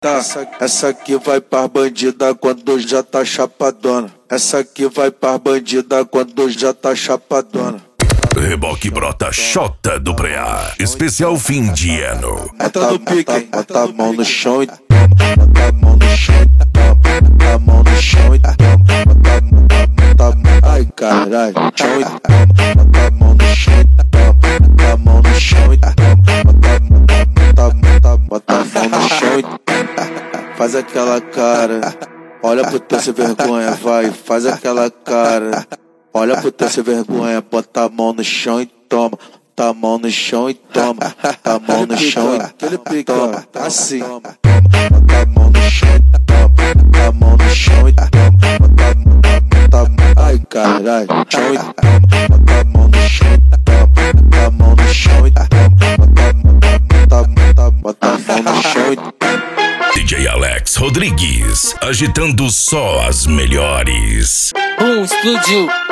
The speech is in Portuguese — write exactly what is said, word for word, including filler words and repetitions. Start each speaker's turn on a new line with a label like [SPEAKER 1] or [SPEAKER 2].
[SPEAKER 1] Tá, essa aqui vai pras bandida quando já tá chapadona. Essa aqui vai pras bandida quando já tá chapadona.
[SPEAKER 2] Reboque brota Xota do Preá, especial fim de ano.
[SPEAKER 1] Bota no pique, hein? Bota a mão no chão e toma. Bota a mão no chão e toma. Bota a mão no chão e toma. Bota a mão, bota a mão, ai caralho, chão e toma. Bota a mão no chão e toma. Bota a mão no chão e toma. Bota a mão, bota a mão, bota a mão no chão e toma. Faz aquela cara, olha pro teu sem vergonha, vai, faz aquela cara. Olha pro teu sem vergonha, bota a mão no chão e toma. Bota a mão no chão e toma. Bota a mão no chão e toma. Assim. Bota a mão no chão e toma. Bota a mão no chão e toma. Bota a mão, bota a mão, ai caralho, chão e toma. Bota a mão no chão e toma. Bota a mão no chão e toma. Bota a mão, bota a mão, bota a mão no chão e toma.
[SPEAKER 2] D J Alex Rodrigues, agitando só as melhores.
[SPEAKER 3] Bum, explodiu.